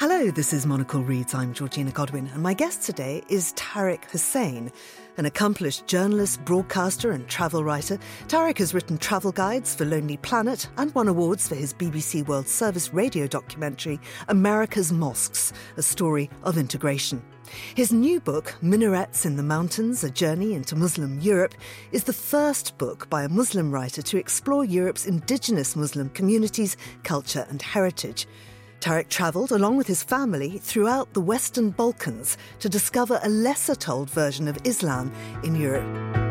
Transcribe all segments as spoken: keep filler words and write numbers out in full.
Hello, this is Monocle Reads. I'm Georgina Godwin, and my guest today is Tariq Hussain, an accomplished journalist, broadcaster and travel writer. Tariq has written travel guides for Lonely Planet and won awards for his B B C World Service radio documentary, America's Mosques, a story of integration. His new book, Minarets in the Mountains, A Journey into Muslim Europe, is the first book by a Muslim writer to explore Europe's indigenous Muslim communities, culture and heritage. Tariq travelled, along with his family, throughout the Western Balkans to discover a lesser-told version of Islam in Europe.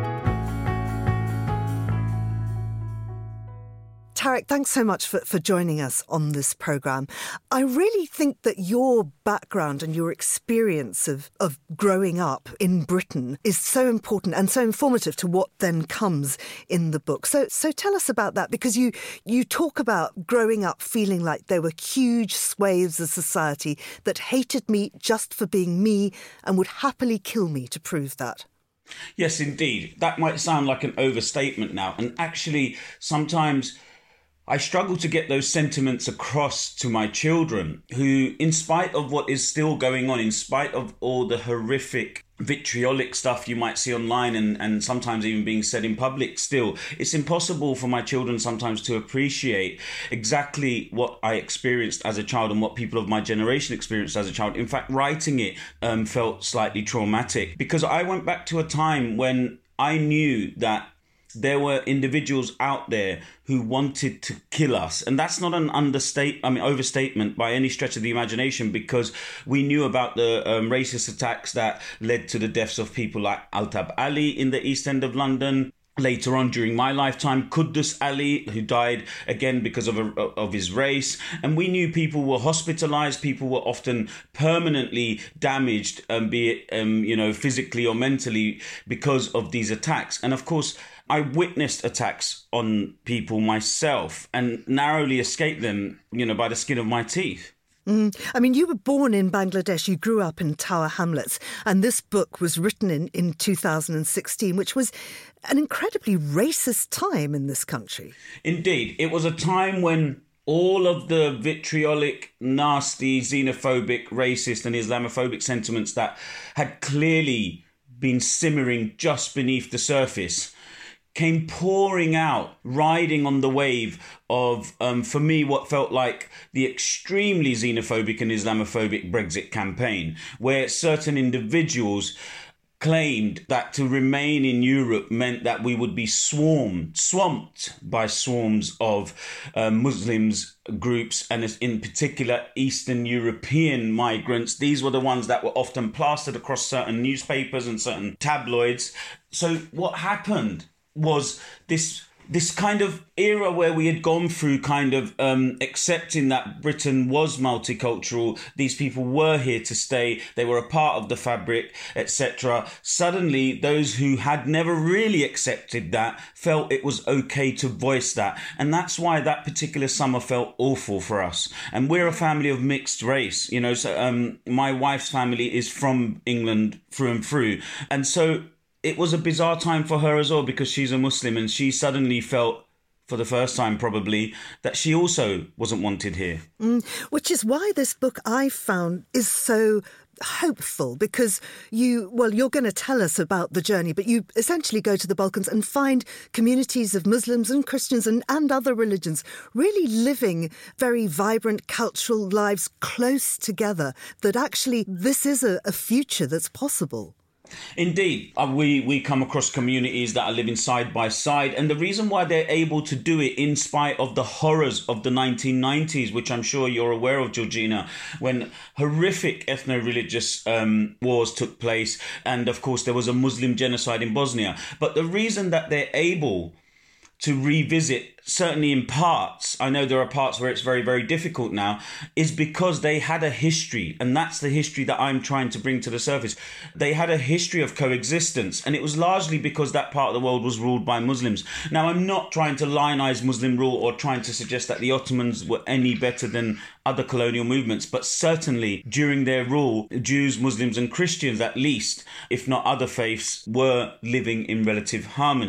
Tariq, thanks so much for, for joining us on this programme. I really think that your background and your experience of, of growing up in Britain is so important and so informative to what then comes in the book. So so tell us about that, because you, you talk about growing up feeling like there were huge swathes of society that hated me just for being me and would happily kill me to prove that. Yes, indeed. That might sound like an overstatement now. And actually, sometimes I struggle to get those sentiments across to my children who, in spite of what is still going on, in spite of all the horrific vitriolic stuff you might see online and, and sometimes even being said in public still, it's impossible for my children sometimes to appreciate exactly what I experienced as a child and what people of my generation experienced as a child. In fact, writing it um, felt slightly traumatic because I went back to a time when I knew that there were individuals out there who wanted to kill us. And that's not an understate, I mean, overstatement by any stretch of the imagination, because we knew about the um, racist attacks that led to the deaths of people like Altab Ali in the East End of London. Later on during my lifetime, Quddus Ali, who died again because of a, of his race. And we knew people were hospitalized, people were often permanently damaged, um, be it, um, you know, physically or mentally because of these attacks. And of course, I witnessed attacks on people myself and narrowly escaped them, you know, by the skin of my teeth. Mm. I mean, you were born in Bangladesh, you grew up in Tower Hamlets, and this book was written in, in two thousand sixteen, which was an incredibly racist time in this country. Indeed. It was a time when all of the vitriolic, nasty, xenophobic, racist and Islamophobic sentiments that had clearly been simmering just beneath the surface came pouring out, riding on the wave of, um, for me, what felt like the extremely xenophobic and Islamophobic Brexit campaign, where certain individuals claimed that to remain in Europe meant that we would be swarmed, swamped by swarms of uh, Muslims groups, and in particular Eastern European migrants. These were the ones that were often plastered across certain newspapers and certain tabloids. So what happened was this this kind of era where we had gone through kind of um, accepting that Britain was multicultural, these people were here to stay, they were a part of the fabric, et cetera. Suddenly, those who had never really accepted that felt it was okay to voice that. And that's why that particular summer felt awful for us. And we're a family of mixed race, you know, so um, my wife's family is from England through and through. And so it was a bizarre time for her as well, because she's a Muslim and she suddenly felt, for the first time probably, that she also wasn't wanted here. Mm, which is why this book, I found, is so hopeful, because you, well, you're going to tell us about the journey, but you essentially go to the Balkans and find communities of Muslims and Christians and, and other religions really living very vibrant cultural lives close together, that actually this is a, a future that's possible. Indeed, uh, we, we come across communities that are living side by side. And the reason why they're able to do it in spite of the horrors of the nineteen nineties, which I'm sure you're aware of, Georgina, when horrific ethno-religious um, wars took place. And of course, there was a Muslim genocide in Bosnia. But the reason that they're able to revisit, certainly in parts, I know there are parts where it's very, very difficult now, is because they had a history. And that's the history that I'm trying to bring to the surface. They had a history of coexistence. And it was largely because that part of the world was ruled by Muslims. Now, I'm not trying to lionize Muslim rule or trying to suggest that the Ottomans were any better than other colonial movements. But certainly during their rule, Jews, Muslims and Christians, at least, if not other faiths, were living in relative harmony.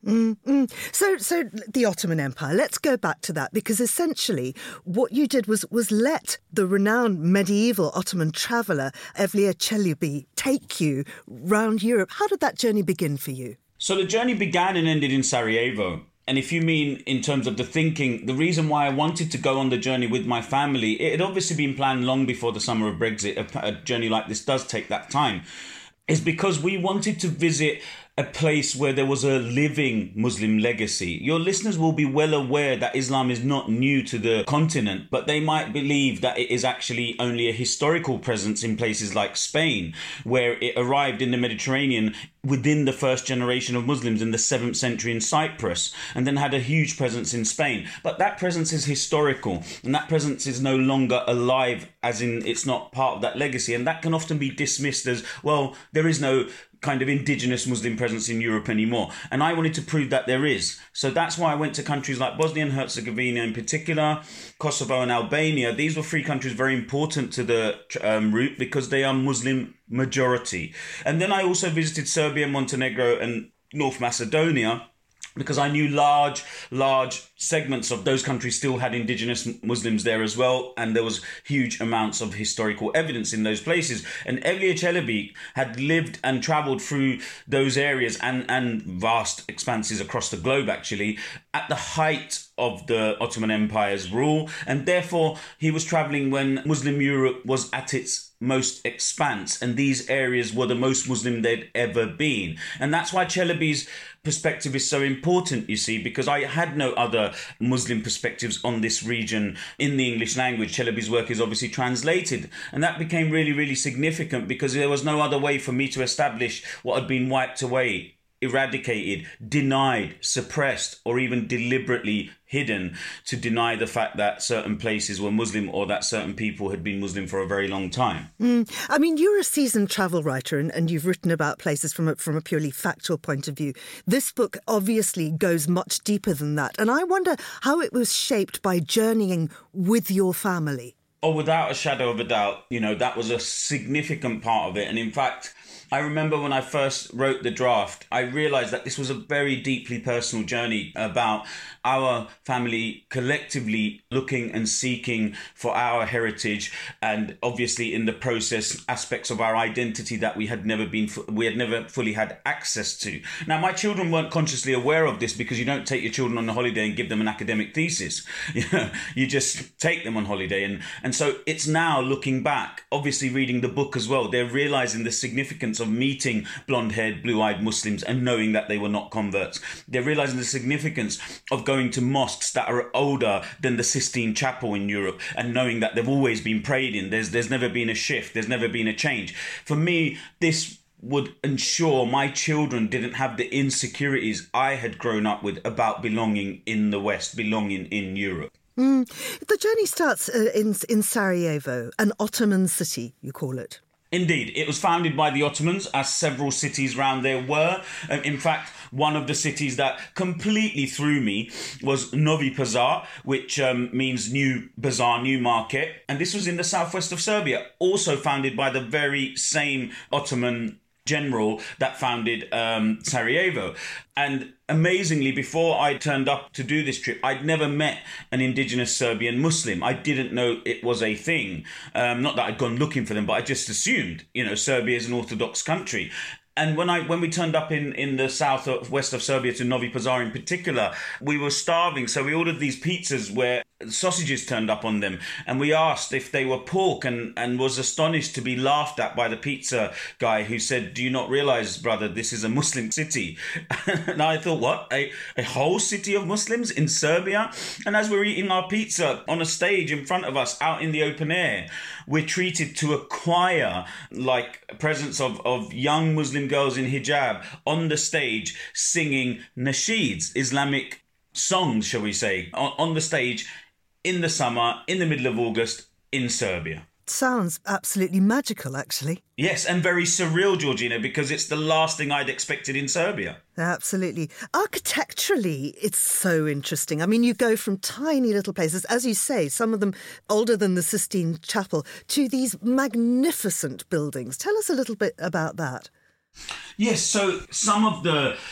Mm-mm. So, so the Ottoman Empire, let's go back to that, because essentially what you did was was let the renowned medieval Ottoman traveller Evliya Çelebi take you round Europe. How did that journey begin for you? So the journey began and ended in Sarajevo. And if you mean in terms of the thinking, the reason why I wanted to go on the journey with my family, it had obviously been planned long before the summer of Brexit. A, a journey like this does take that time. Is because we wanted to visit a place where there was a living Muslim legacy. Your listeners will be well aware that Islam is not new to the continent, but they might believe that it is actually only a historical presence in places like Spain, where it arrived in the Mediterranean within the first generation of Muslims in the seventh century in Cyprus, and then had a huge presence in Spain. But that presence is historical, and that presence is no longer alive, as in it's not part of that legacy. And that can often be dismissed as, well, there is no kind of indigenous Muslim presence in Europe anymore. And I wanted to prove that there is. So that's why I went to countries like Bosnia and Herzegovina in particular, Kosovo and Albania. These were three countries very important to the um, route because they are Muslim majority. And then I also visited Serbia, Montenegro and North Macedonia, because I knew large, large segments of those countries still had indigenous Muslims there as well. And there was huge amounts of historical evidence in those places. And Evliya Çelebi had lived and travelled through those areas and, and vast expanses across the globe, actually, at the height of the Ottoman Empire's rule. And therefore, he was travelling when Muslim Europe was at its most expanse. And these areas were the most Muslim they'd ever been. And that's why Çelebi's perspective is so important, you see, because I had no other Muslim perspectives on this region in the English language. Çelebi's work is obviously translated, and that became really, really significant because there was no other way for me to establish what had been wiped away, eradicated, denied, suppressed, or even deliberately hidden, to deny the fact that certain places were Muslim or that certain people had been Muslim for a very long time. Mm. I mean, you're a seasoned travel writer and, and you've written about places from a, from a purely factual point of view. This book obviously goes much deeper than that. And I wonder how it was shaped by journeying with your family. Oh, without a shadow of a doubt, you know, that was a significant part of it. And in fact, I remember when I first wrote the draft, I realised that this was a very deeply personal journey about our family collectively looking and seeking for our heritage, and obviously in the process aspects of our identity that we had never been we had never fully had access to. Now, my children weren't consciously aware of this because you don't take your children on a holiday and give them an academic thesis. You know, you just take them on holiday, and and so it's now looking back, obviously reading the book as well, they're realising the significance of meeting blonde-haired, blue-eyed Muslims and knowing that they were not converts. They're realising the significance of going to mosques that are older than the Sistine Chapel in Europe and knowing that they've always been prayed in. There's there's never been a shift. There's never been a change. For me, this would ensure my children didn't have the insecurities I had grown up with about belonging in the West, belonging in Europe. Mm. The journey starts uh, in in Sarajevo, an Ottoman city, you call it. Indeed, it was founded by the Ottomans, as several cities around there were. Um, in fact, one of the cities that completely threw me was Novi Pazar, which um, means new bazaar, new market. And this was in the southwest of Serbia, also founded by the very same Ottoman general that founded um, Sarajevo. And amazingly, before I turned up to do this trip, I'd never met an indigenous Serbian Muslim. I didn't know it was a thing. Um, not that I'd gone looking for them, but I just assumed, you know, Serbia is an Orthodox country. And when I when we turned up in, in the south or west of Serbia to Novi Pazar in particular, we were starving. So we ordered these pizzas where sausages turned up on them. And we asked if they were pork and, and was astonished to be laughed at by the pizza guy who said, "Do you not realise, brother, this is a Muslim city?" And I thought, what? A, a whole city of Muslims in Serbia? And as we're eating our pizza on a stage in front of us out in the open air, we're treated to a choir, like a presence of, of young Muslim girls in hijab on the stage singing nasheeds, Islamic songs, shall we say, on, on the stage in the summer, in the middle of August, in Serbia. Sounds absolutely magical, actually. Yes, and very surreal, Georgina, because it's the last thing I'd expected in Serbia. Absolutely. Architecturally, it's so interesting. I mean, you go from tiny little places, as you say, some of them older than the Sistine Chapel, to these magnificent buildings. Tell us a little bit about that. Yes, so some of the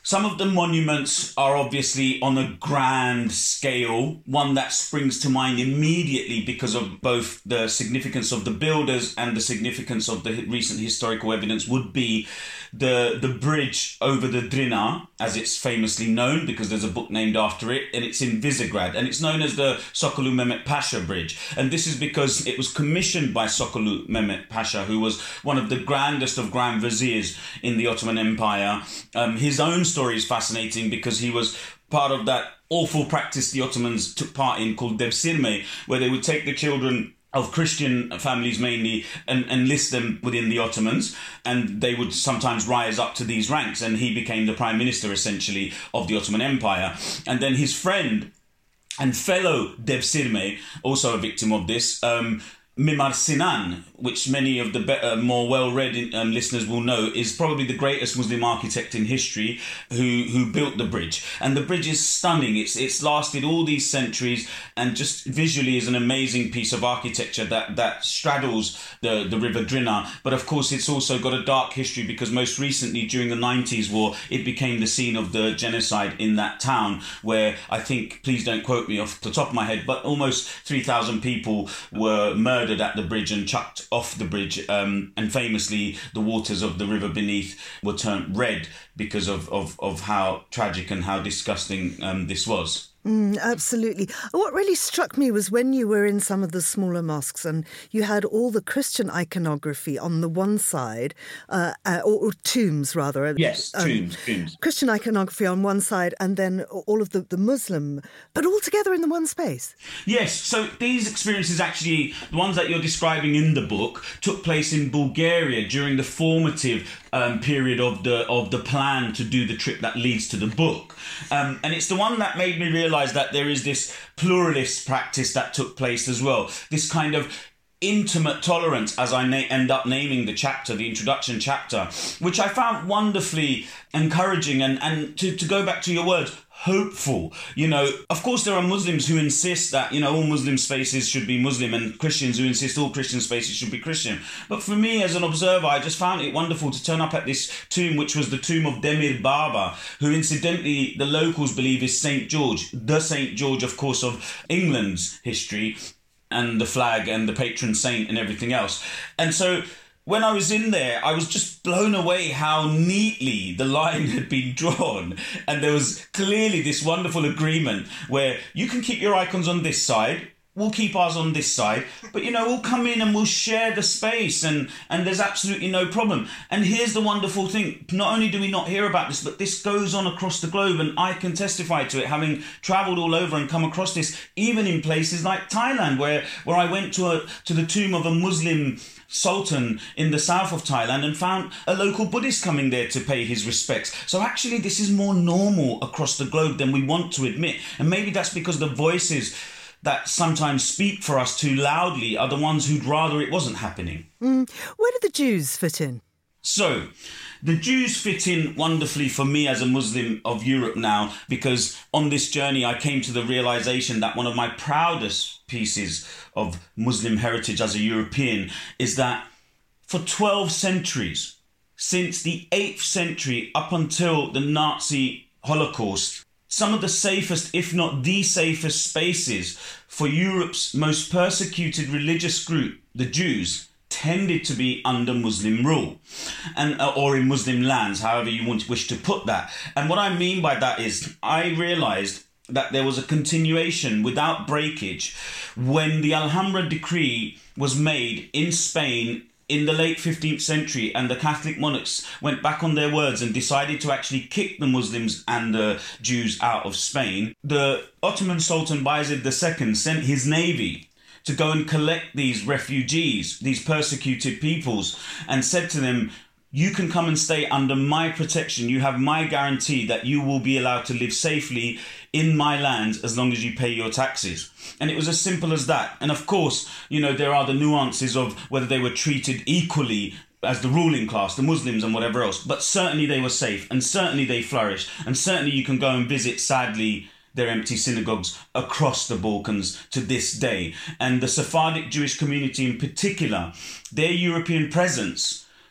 Some of the monuments are obviously on a grand scale. One that springs to mind immediately because of both the significance of the builders and the significance of the recent historical evidence would be the the bridge over the Drina, as it's famously known, because there's a book named after it, and it's in Visegrad, and it's known as the Sokolu Mehmet Pasha Bridge. And this is because it was commissioned by Sokolu Mehmet Pasha, who was one of the grandest of grand viziers in the Ottoman Empire. Um, his own story is fascinating because he was part of that awful practice the Ottomans took part in called Devsirme, where they would take the children of Christian families mainly and enlist them within the Ottomans, and they would sometimes rise up to these ranks, and he became the prime minister essentially of the Ottoman Empire. And then his friend and fellow Devsirme, also a victim of this, um, Mimar Sinan, which many of the better, more well-read um, listeners will know, is probably the greatest Muslim architect in history who who built the bridge. And the bridge is stunning. It's it's lasted all these centuries, and just visually is an amazing piece of architecture that, that straddles the, the River Drina. But of course, it's also got a dark history because most recently, during the nineties war, it became the scene of the genocide in that town, where I think, please don't quote me off the top of my head, but almost three thousand people were murdered at the bridge and chucked off the bridge, um, and famously the waters of the river beneath were turned red because of, of, of how tragic and how disgusting um, this was. Mm, absolutely. What really struck me was when you were in some of the smaller mosques and you had all the Christian iconography on the one side, uh, uh, or, or tombs rather. Yes, um, tombs, tombs. Christian iconography on one side and then all of the, the Muslim, but all together in the one space. Yes, so these experiences actually, the ones that you're describing in the book, took place in Bulgaria during the formative um, period of the of the plan to do the trip that leads to the book. Um, and it's the one that made me realise that there is this pluralist practice that took place as well. This kind of intimate tolerance, as I na- end up naming the chapter, the introduction chapter, which I found wonderfully encouraging and, and to, to go back to your words, hopeful. You know, of course there are Muslims who insist that, you know, all Muslim spaces should be Muslim, and Christians who insist all Christian spaces should be Christian. But for me as an observer, I just found it wonderful to turn up at this tomb, which was the tomb of Demir Baba, who incidentally the locals believe is Saint George, the Saint George, of course, of England's history, and the flag and the patron saint and everything else. And so when I was in there, I was just blown away how neatly the line had been drawn. And there was clearly this wonderful agreement where you can keep your icons on this side, we'll keep ours on this side, but, you know, we'll come in and we'll share the space, and, and there's absolutely no problem. And here's the wonderful thing. Not only do we not hear about this, but this goes on across the globe, and I can testify to it, having travelled all over and come across this, even in places like Thailand, where, where I went to a, to the tomb of a Muslim sultan in the south of Thailand and found a local Buddhist coming there to pay his respects. So actually this is more normal across the globe than we want to admit. And maybe that's because the voices that sometimes speak for us too loudly are the ones who'd rather it wasn't happening. Mm. Where do the Jews fit in? So, the Jews fit in wonderfully for me as a Muslim of Europe now, because on this journey I came to the realisation that one of my proudest pieces of Muslim heritage as a European is that for twelve centuries, since the eighth century up until the Nazi Holocaust, some of the safest, if not the safest spaces for Europe's most persecuted religious group, the Jews, tended to be under Muslim rule, and uh, or in Muslim lands, however you want wish to put that. And what I mean by that is I realised that there was a continuation without breakage when the Alhambra decree was made in Spain in the late fifteenth century, and the Catholic monarchs went back on their words and decided to actually kick the Muslims and the Jews out of Spain. The Ottoman Sultan Bayezid the Second sent his navy to go and collect these refugees, these persecuted peoples, and said to them, you can come and stay under my protection. You have my guarantee that you will be allowed to live safely in my lands as long as you pay your taxes. And it was as simple as that. And of course, you know, there are the nuances of whether they were treated equally as the ruling class, the Muslims and whatever else. But certainly they were safe, and certainly they flourished. And certainly you can go and visit, sadly, their empty synagogues across the Balkans to this day. And the Sephardic Jewish community in particular, their European presence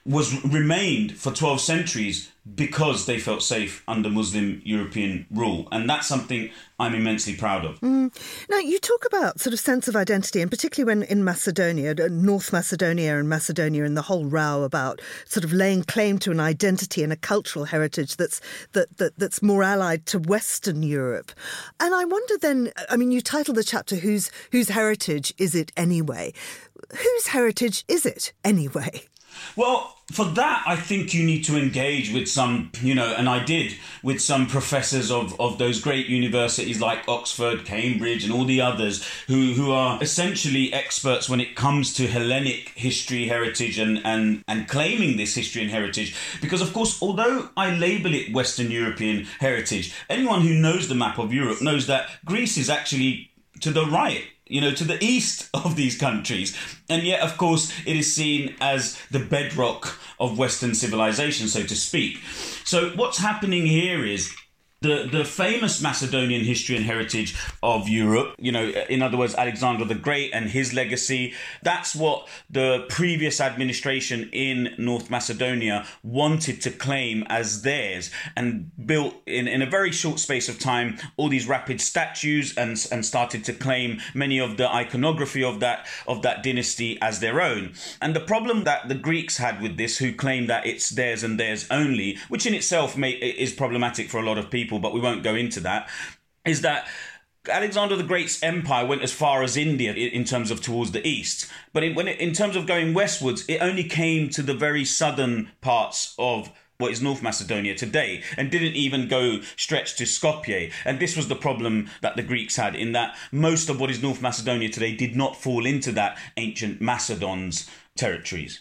was remained for twelve centuries because they felt safe under Muslim European rule. And that's something I'm immensely proud of. Mm. Now, you talk about sort of sense of identity, and particularly when in Macedonia, North Macedonia and Macedonia, and the whole row about sort of laying claim to an identity and a cultural heritage that's that, that that's more allied to Western Europe. And I wonder then, I mean, you titled the chapter, Whose, whose heritage is it anyway? Whose heritage is it anyway? Well, for that, I think you need to engage with some, you know, and I did, with some professors of, of those great universities like Oxford, Cambridge and all the others who, who are essentially experts when it comes to Hellenic history, heritage and, and, and claiming this history and heritage. Because, of course, although I label it Western European heritage, anyone who knows the map of Europe knows that Greece is actually to the right, you know, to the east of these countries. And yet, of course, it is seen as the bedrock of Western civilization, so to speak. So what's happening here is the, the famous Macedonian history and heritage of Europe, you know, in other words, Alexander the Great and his legacy, that's what the previous administration in North Macedonia wanted to claim as theirs, and built in, in a very short space of time all these rapid statues and, and started to claim many of the iconography of that, of that dynasty as their own. And the problem that the Greeks had with this, who claim that it's theirs and theirs only, which in itself may, is problematic for a lot of people, but we won't go into that, is that Alexander the Great's empire went as far as India in terms of towards the east. But in, when it, in terms of going westwards, it only came to the very southern parts of what is North Macedonia today, and didn't even go stretch to Skopje. And this was the problem that the Greeks had, in that most of what is North Macedonia today did not fall into that ancient Macedon's territories.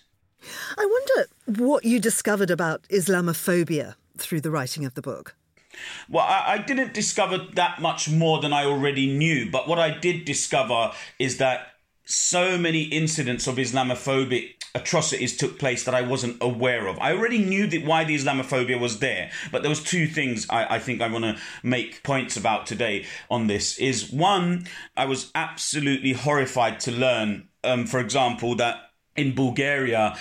I wonder what you discovered about Islamophobia through the writing of the book. Well, I, I didn't discover that much more than I already knew. But what I did discover is that so many incidents of Islamophobic atrocities took place that I wasn't aware of. I already knew that why the Islamophobia was there, but there was two things I, I think I want to make points about today on this. Is one, I was absolutely horrified to learn, um, for example, that in Bulgaria,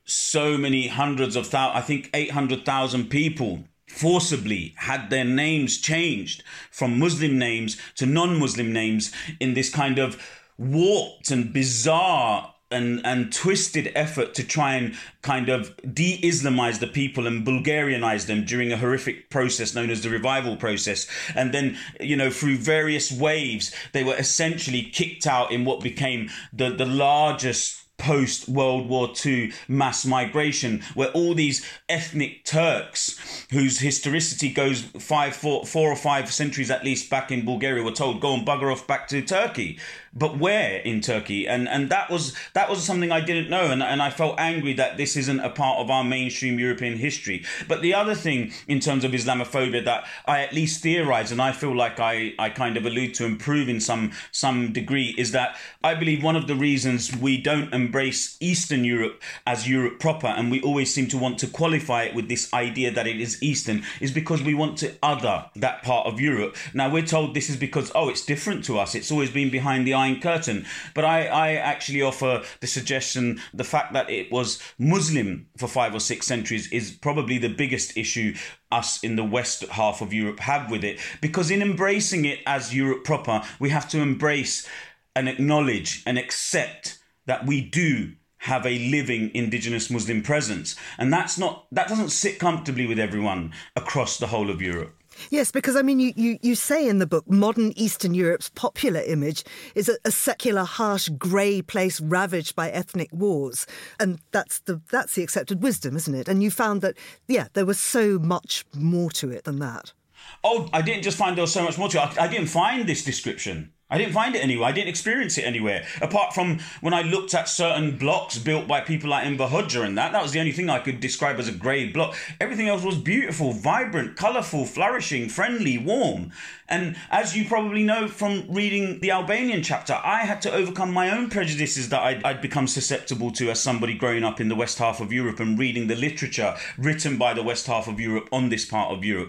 so many hundreds of thousands, I think eight hundred thousand people forcibly had their names changed from Muslim names to non-Muslim names in this kind of warped and bizarre and, and twisted effort to try and kind of de-Islamize the people and Bulgarianize them during a horrific process known as the revival process. And then, you know, through various waves, they were essentially kicked out in what became the, the largest post-World War Two mass migration, where all these ethnic Turks, whose historicity goes five, four, four or five centuries at least back in Bulgaria, were told, go and bugger off back to Turkey. But where in Turkey? And and that was that was something I didn't know, and, and I felt angry that this isn't a part of our mainstream European history. But the other thing in terms of Islamophobia that I at least theorize, and I feel like I, I kind of allude to and prove in some some degree, is that I believe one of the reasons we don't embrace Eastern Europe as Europe proper, and we always seem to want to qualify it with this idea that it is Eastern, is because we want to other that part of Europe. Now, we're told this is because, oh, it's different to us. It's always been behind the Iron Curtain. But I, I actually offer the suggestion, the fact that it was Muslim for five or six centuries is probably the biggest issue us in the west half of Europe have with it. Because in embracing it as Europe proper, we have to embrace and acknowledge and accept that we do have a living indigenous Muslim presence. And that's not, that doesn't sit comfortably with everyone across the whole of Europe. Yes, because, I mean, you, you, you say in the book, modern Eastern Europe's popular image is a, a secular, harsh, grey place ravaged by ethnic wars. And that's the that's the accepted wisdom, isn't it? And you found that, yeah, there was so much more to it than that. Oh, I didn't just find there was so much more to it. I, I didn't find this description. I didn't find it anywhere. I didn't experience it anywhere. Apart from when I looked at certain blocks built by people like Enver Hoxha and that, that was the only thing I could describe as a grey block. Everything else was beautiful, vibrant, colourful, flourishing, friendly, warm. And as you probably know from reading the Albanian chapter, I had to overcome my own prejudices that I'd, I'd become susceptible to as somebody growing up in the west half of Europe and reading the literature written by the west half of Europe on this part of Europe.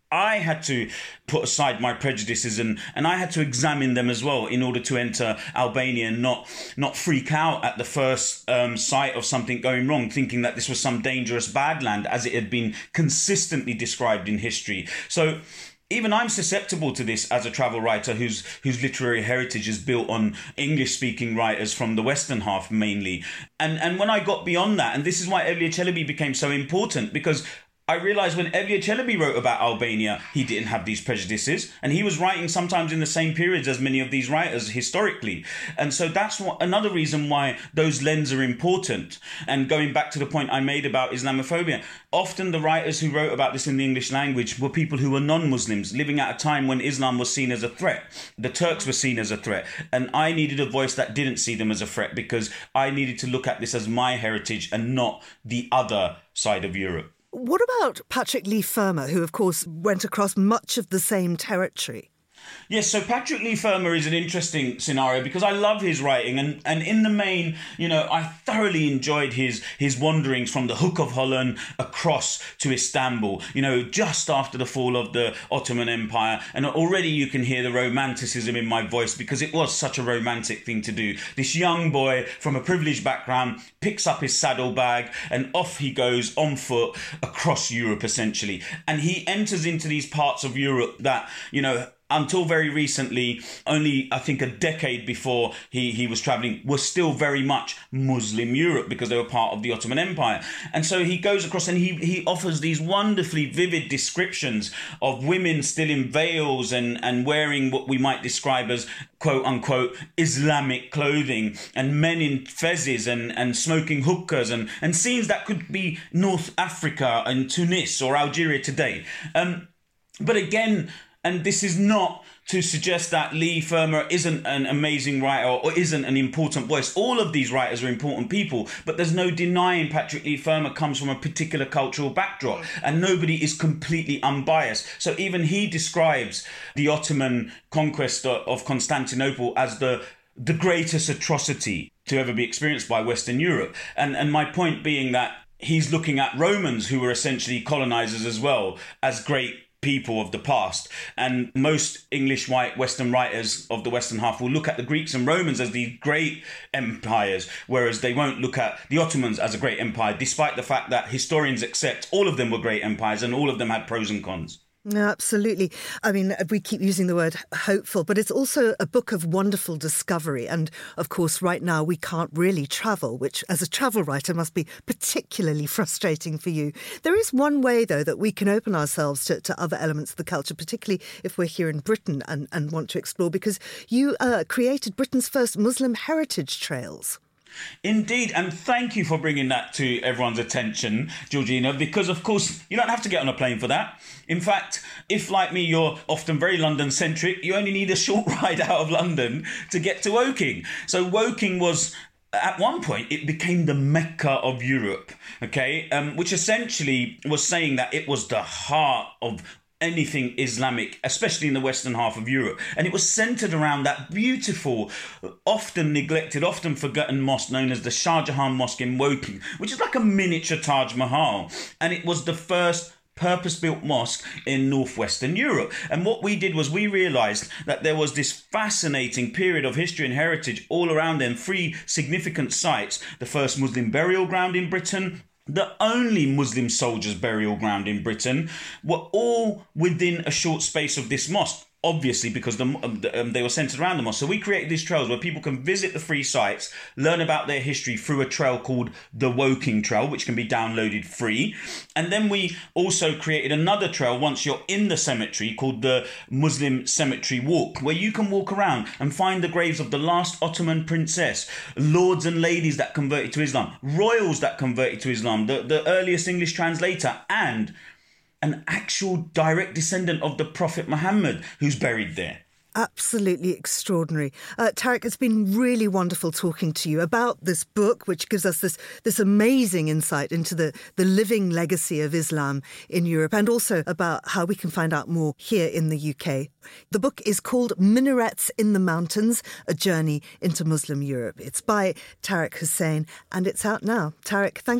I had to put aside my prejudices and, and I had to examine them as well in order to enter Albania and not not freak out at the first um, sight of something going wrong, thinking that this was some dangerous bad land as it had been consistently described in history. So even I'm susceptible to this as a travel writer whose whose literary heritage is built on English-speaking writers from the Western half mainly. And and when I got beyond that, and this is why Evliya Çelebi became so important, because I realised when Evliya Çelebi wrote about Albania, he didn't have these prejudices, and he was writing sometimes in the same periods as many of these writers historically. And so that's what, another reason why those lenses are important. And going back to the point I made about Islamophobia, often the writers who wrote about this in the English language were people who were non-Muslims, living at a time when Islam was seen as a threat. The Turks were seen as a threat. And I needed a voice that didn't see them as a threat, because I needed to look at this as my heritage and not the other side of Europe. What about Patrick Leigh Fermor, who, of course, went across much of the same territory? Yes, so Patrick Leigh Fermor is an interesting scenario because I love his writing, and, and in the main, you know, I thoroughly enjoyed his his wanderings from the Hook of Holland across to Istanbul, you know, just after the fall of the Ottoman Empire. And already you can hear the romanticism in my voice because it was such a romantic thing to do. This young boy from a privileged background picks up his saddlebag and off he goes on foot across Europe, essentially. And he enters into these parts of Europe that, you know, until very recently, only I think a decade before he, he was travelling, was still very much Muslim Europe because they were part of the Ottoman Empire. And so he goes across and he, he offers these wonderfully vivid descriptions of women still in veils and, and wearing what we might describe as quote unquote Islamic clothing, and men in fezzes and, and smoking hookahs, and, and scenes that could be North Africa and Tunis or Algeria today. Um, but again, and this is not to suggest that Leigh Fermor isn't an amazing writer or isn't an important voice. All of these writers are important people, but there's no denying Patrick Leigh Fermor comes from a particular cultural backdrop, and nobody is completely unbiased. So even he describes the Ottoman conquest of Constantinople as the the greatest atrocity to ever be experienced by Western Europe. And and my point being that he's looking at Romans, who were essentially colonizers as well, as great people of the past. And most English white Western writers of the Western half will look at the Greeks and Romans as these great empires, whereas they won't look at the Ottomans as a great empire, despite the fact that historians accept all of them were great empires and all of them had pros and cons. No, absolutely. I mean, we keep using the word hopeful, but it's also a book of wonderful discovery. And of course, right now we can't really travel, which as a travel writer must be particularly frustrating for you. There is one way, though, that we can open ourselves to, to other elements of the culture, particularly if we're here in Britain and, and want to explore, because you uh, created Britain's first Muslim heritage trails. Indeed, and thank you for bringing that to everyone's attention, Georgina, because of course you don't have to get on a plane for that. In fact, if like me you're often very London-centric, you only need a short ride out of London to get to Woking. So Woking was, at one point, it became the Mecca of Europe, okay, um, which essentially was saying that it was the heart of anything Islamic, especially in the western half of Europe. And it was centred around that beautiful, often neglected, often forgotten mosque known as the Shah Jahan Mosque in Woking, which is like a miniature Taj Mahal. And it was the first purpose-built mosque in northwestern Europe. And what we did was we realised that there was this fascinating period of history and heritage all around them, three significant sites: the first Muslim burial ground in Britain, the only Muslim soldiers' burial ground in Britain, were all within a short space of this mosque. Obviously, because the, um, they were centred around the mosque. So we created these trails where people can visit the three sites, learn about their history through a trail called the Woking Trail, which can be downloaded free. And then we also created another trail once you're in the cemetery called the Muslim Cemetery Walk, where you can walk around and find the graves of the last Ottoman princess, lords and ladies that converted to Islam, royals that converted to Islam, the, the earliest English translator, and an actual direct descendant of the Prophet Muhammad who's buried there. Absolutely extraordinary. Uh, Tariq, it's been really wonderful talking to you about this book, which gives us this this amazing insight into the, the living legacy of Islam in Europe, and also about how we can find out more here in the U K. The book is called Minarets in the Mountains, A Journey into Muslim Europe. It's by Tariq Hussein, and it's out now. Tariq, thank you so much.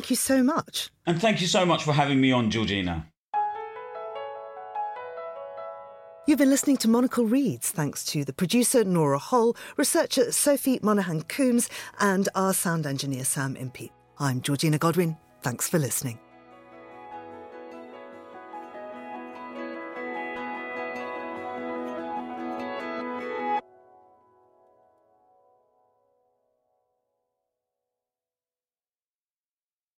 And thank you so much for having me on, Georgina. You've been listening to Monocle Reads, thanks to the producer Nora Hull, researcher Sophie Monaghan Coombs, and our sound engineer Sam Impey. I'm Georgina Godwin. Thanks for listening.